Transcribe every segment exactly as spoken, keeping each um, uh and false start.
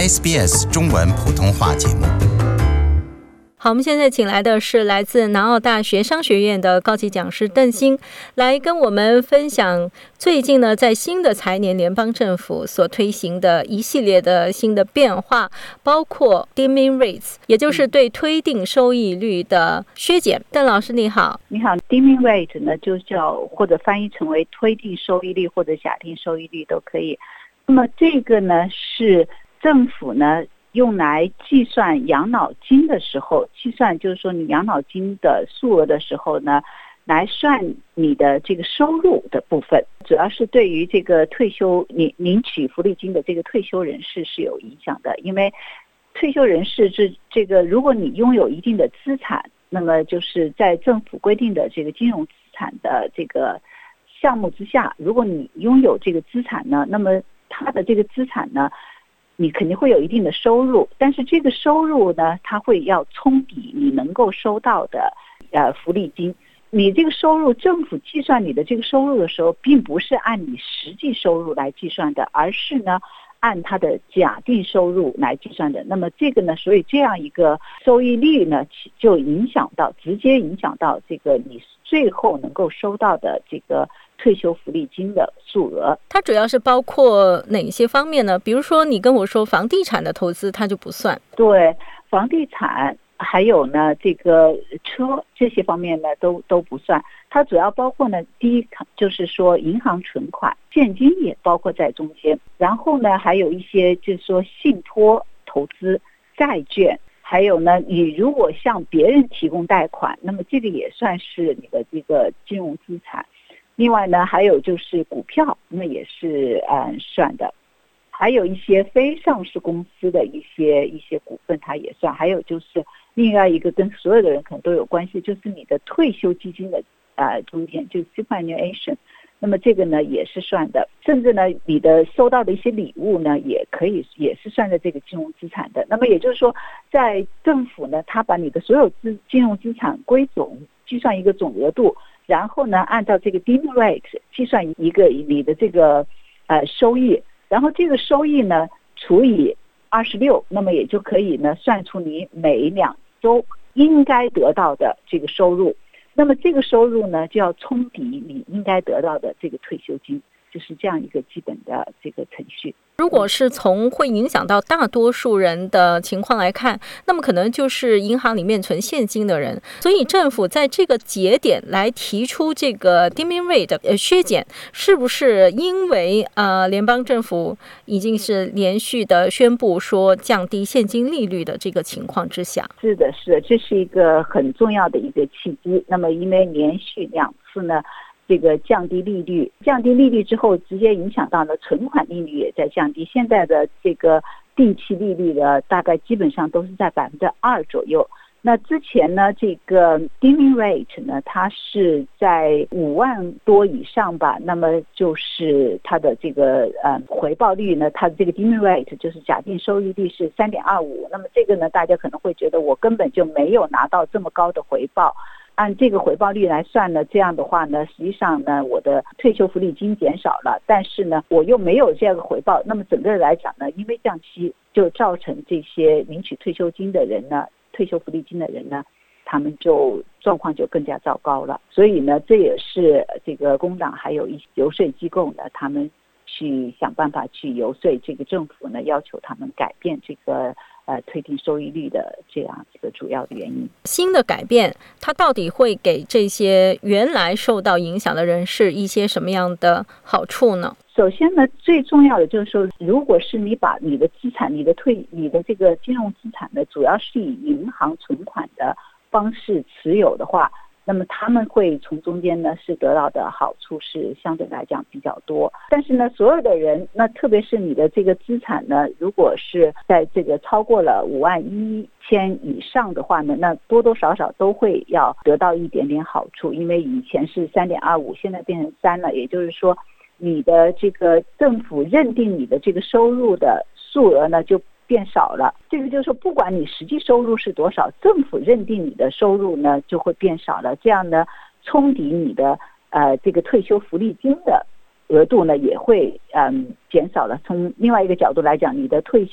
S B S 中文普通话节目。 好，我们现在请来的是来自南澳大学商学院的高级讲师邓欣，来跟我们分享最近呢，在新的财年联邦政府所推行的一系列的新的变化，包括 dimming rates， 也就是对推定收益率的削减。邓老师你好。 你好。 dimming rate 呢就叫或者翻译成为推定收益率或者假定收益率都可以。那么这个呢是政府呢用来计算养老金的时候，计算就是说你养老金的数额的时候呢，来算你的这个收入的部分，主要是对于这个退休领领取福利金的这个退休人士是有影响的。因为退休人士这这个如果你拥有一定的资产，那么就是在政府规定的这个金融资产的这个项目之下，如果你拥有这个资产呢，那么它的这个资产呢你肯定会有一定的收入，但是这个收入呢，它会要冲抵你能够收到的呃福利金。你这个收入，政府计算你的这个收入的时候，并不是按你实际收入来计算的，而是呢按它的假定收入来计算的。那么这个呢，所以这样一个收益率呢，就影响到直接影响到这个你最后能够收到的这个退休福利金的数额。 它主要是包括哪些方面呢？比如说你跟我说房地产的投资它就不算。 对，房地产还有呢这个车这些方面呢都都不算。它主要包括呢，第一就是说银行存款，现金也包括在中间，然后呢还有一些就是说信托投资、债券，还有呢你如果向别人提供贷款，那么这个也算是你的这个金融资产。另外呢还有就是股票，那也是嗯算的，还有一些非上市公司的一些一些股份它也算，还有就是另外一个跟所有的人可能都有关系，就是你的退休基金的呃中间就是 superannuation， 那么这个呢也是算的，甚至呢你的收到的一些礼物呢也可以也是算在这个金融资产的。那么也就是说，在政府呢他把你的所有资金融资产归总，计算一个总额度，然后呢按照这个 dimming rate 计算一个你的这个呃收益，然后这个收益呢除以二十六，那么也就可以呢算出你每两周应该得到的这个收入。那么这个收入呢就要冲抵你应该得到的这个退休金，就是这样一个基本的这个程序。 如果是从会影响到大多数人的情况来看，那么可能就是银行里面存现金的人。所以政府在这个节点来提出这个 dimming rate 的削减，是不是因为呃联邦政府已经是连续的宣布说降低现金利率的这个情况之下？ 是的，是的，这是一个很重要的一个契机。那么因为连续两次呢这个降低利率，降低利率之后直接影响到了存款利率也在降低。现在的这个定期利率呢大概基本上都是在百分之二左右。那之前呢这个 dimming rate 呢它是在五万多以上吧，那么就是它的这个呃回报率呢，它的这个 dimming rate 就是假定收益率是 三点二五。 那么这个呢大家可能会觉得我根本就没有拿到这么高的回报，按这个回报率来算呢，这样的话呢，实际上呢，我的退休福利金减少了，但是呢，我又没有这样的回报。那么整个来讲呢，因为降息就造成这些领取退休金的人呢，退休福利金的人呢，他们就状况就更加糟糕了。所以呢，这也是这个工党还有一些游说机构呢，他们去想办法去游说这个政府呢，要求他们改变这个呃推定收益率的这样一个主要的原因。 新的改变它到底会给这些原来受到影响的人士一些什么样的好处呢？ 首先呢，最重要的就是说，如果是你把你的资产、你的退、你的这个金融资产呢，主要是以银行存款的方式持有的话，那么他们会从中间呢是得到的好处是相对来讲比较多。但是呢，所有的人，那特别是你的这个资产呢，如果是在这个超过了五万一千以上的话呢，那多多少少都会要得到一点点好处。因为以前是 三点二五， 现在变成三了，也就是说你的这个政府认定你的这个收入的数额呢就变少了。这个就是说，不管你实际收入是多少，政府认定你的收入呢就会变少了，这样呢冲抵你的呃这个退休福利金的额度呢也会嗯减少了。从另外一个角度来讲，你的退休福利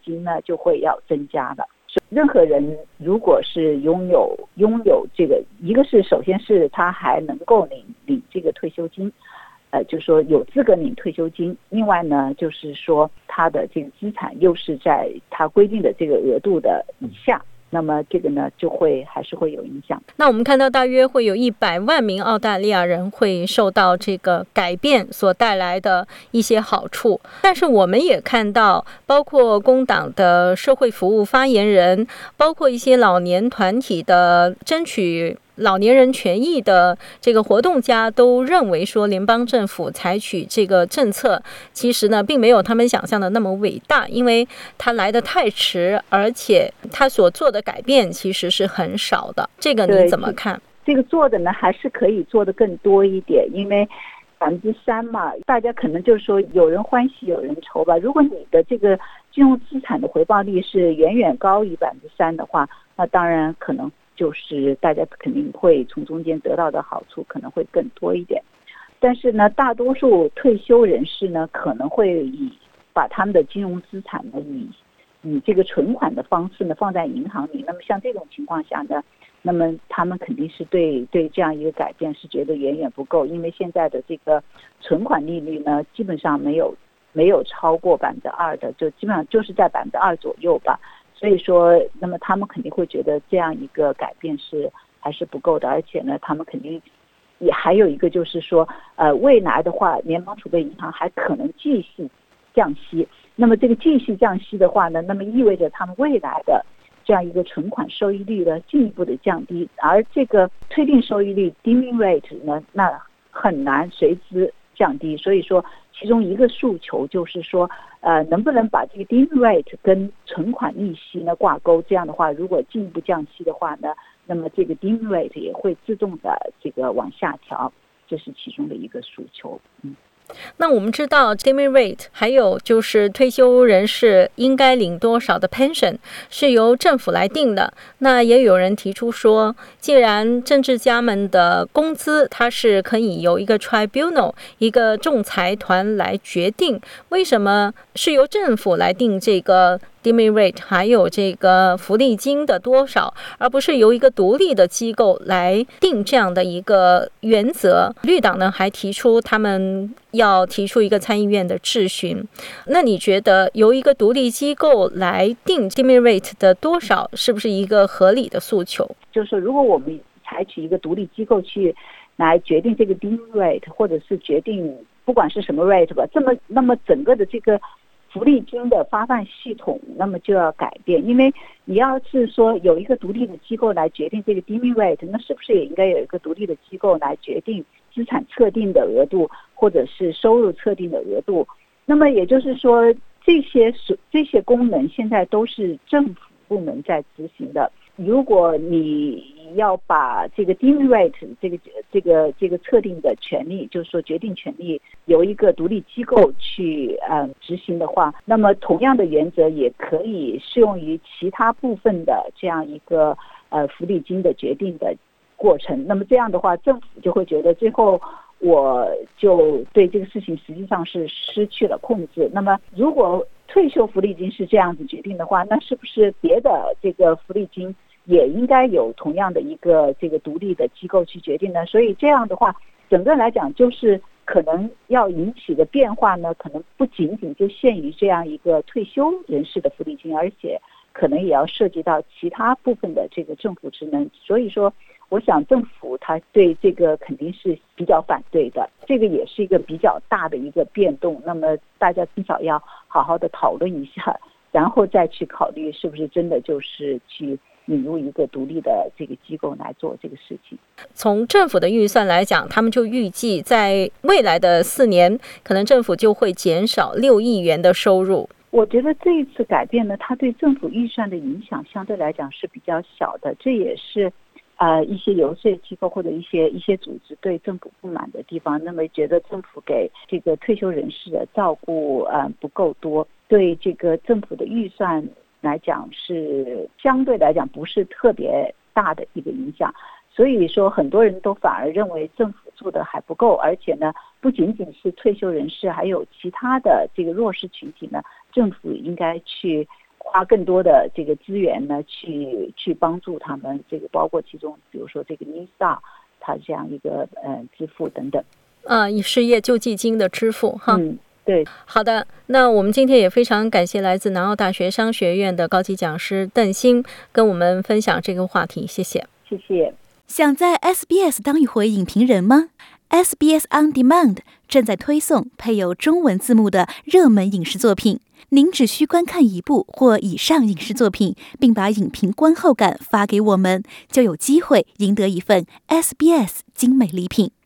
金呢就会要增加了。任何人如果是拥有拥有这个，一个是首先是他还能够领领这个退休金，呃，就是说有资格领退休金。另外呢，就是说他的这个资产又是在他规定的这个额度的以下。那么这个呢，就会还是会有影响。 那我们看到大约会有一百万名澳大利亚人会受到这个改变所带来的一些好处，但是我们也看到，包括工党的社会服务发言人，包括一些老年团体的争取老年人权益的这个活动家都认为说，联邦政府采取这个政策，其实呢，并没有他们想象的那么伟大，因为它来得太迟，而且它所做的改变其实是很少的。这个你怎么看？ 这个做的呢，还是可以做的更多一点，因为百分之三嘛，大家可能就是说有人欢喜有人愁吧。如果你的这个金融资产的回报率是远远高于百分之三的话，那当然可能就是大家肯定会从中间得到的好处可能会更多一点。但是呢，大多数退休人士呢，可能会以把他们的金融资产呢以以这个存款的方式呢放在银行里。那么像这种情况下呢，那么他们肯定是对对这样一个改变是觉得远远不够，因为现在的这个存款利率呢，基本上没有没有超过百分之二的，就基本上就是在百分之二左右吧。所以说，那么他们肯定会觉得这样一个改变是还是不够的，而且呢，他们肯定也还有一个就是说，呃，未来的话，联邦储备银行还可能继续降息。那么这个继续降息的话呢，那么意味着他们未来的这样一个存款收益率呢进一步的降低，而这个推定收益率 （deeming rate） 呢，那很难随之降低。所以说，其中一个诉求就是说，呃，能不能把这个 deeming rate 跟存款利息呢挂钩？这样的话，如果进一步降息的话呢，那么这个 deeming rate 也会自动的这个往下调，这是其中的一个诉求。嗯。 那我们知道 deeming rate 还有就是退休人士应该领多少的 pension 是由政府来定的。那也有人提出说，既然政治家们的工资它是可以由一个 tribunal 一个仲裁团来决定，为什么是由政府来定这个deeming rate 还有这个福利金的多少，而不是由一个独立的机构来定这样的一个原则？绿党呢还提出他们要提出一个参议院的质询。那你觉得由一个独立机构来定 deeming rate 的多少，是不是一个合理的诉求？ 就是说，如果我们采取一个独立机构去来决定这个 deeming rate， 或者是决定不管是什么 rate 吧，这么那么整个的这个福利金的发放系统，那么就要改变。因为你要是说有一个独立的机构来决定这个 deeming rate， 那是不是也应该有一个独立的机构来决定资产测定的额度，或者是收入测定的额度？那么也就是说，这些这些功能现在都是政府部门在执行的。如果你要把这个 deeming rate 这个这个这个测定的权利，就是说决定权利由一个独立机构去呃执行的话，那么同样的原则也可以适用于其他部分的这样一个呃福利金的决定的过程。那么这样的话，政府就会觉得最后我就对这个事情实际上是失去了控制。那么如果退休福利金是这样子决定的话，那是不是别的这个福利金也应该有同样的一个这个独立的机构去决定呢？所以这样的话，整个来讲就是可能要引起的变化呢，可能不仅仅就限于这样一个退休人士的福利金，而且可能也要涉及到其他部分的这个政府职能。所以说，我想政府他对这个肯定是比较反对的，这个也是一个比较大的一个变动。那么大家至少要好好的讨论一下，然后再去考虑是不是真的就是去引入一个独立的这个机构来做这个事情。 从政府的预算来讲，他们就预计在未来的四年，可能政府就会减少六亿元的收入。 我觉得这一次改变呢，它对政府预算的影响相对来讲是比较小的，这也是呃一些游说机构或者一些一些组织对政府不满的地方，认为觉得政府给这个退休人士的照顾呃不够多，对这个政府的预算来讲是相对来讲不是特别大的一个影响。所以说很多人都反而认为政府做的还不够，而且呢不仅仅是退休人士，还有其他的这个弱势群体呢，政府应该去花更多的这个资源呢，去去帮助他们，这个包括其中，比如说这个 Nissan， 它这样一个呃支付等等。 啊，以失业救济金的支付哈。 嗯，对。 好的，那我们今天也非常感谢来自南澳大学商学院的高级讲师邓欣跟我们分享这个话题，谢谢。 谢谢。 想在 S B S 当一回影评人吗？ S B S On Demand 正在推送配有中文字幕的热门影视作品，您只需观看一部或以上影视作品，并把影评观后感发给我们，就有机会赢得一份 S B S 精美礼品。